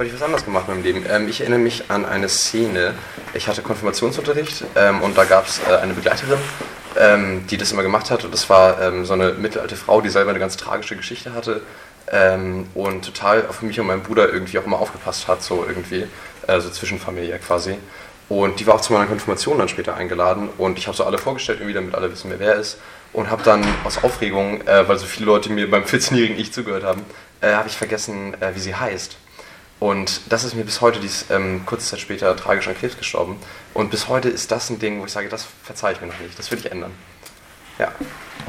Heute ich was anderes gemacht in meinem Leben. Ich erinnere mich an eine Szene. Ich hatte Konfirmationsunterricht und da gab es eine Begleiterin, die das immer gemacht hat. Und das war so eine mittelalte Frau, die selber eine ganz tragische Geschichte hatte und total auf mich und meinen Bruder irgendwie auch immer aufgepasst hat, so irgendwie, so zwischenfamiliär quasi. Und die war auch zu meiner Konfirmation dann später eingeladen und ich habe so alle vorgestellt, irgendwie, damit alle wissen, wer ist. Und habe dann aus Aufregung, weil so viele Leute mir beim 14-jährigen Ich zugehört haben, habe ich vergessen, wie sie heißt. Und das ist mir bis heute, die ist kurze Zeit später tragisch an Krebs gestorben. Und bis heute ist das ein Ding, wo ich sage, das verzeihe ich mir noch nicht, das will ich ändern. Ja.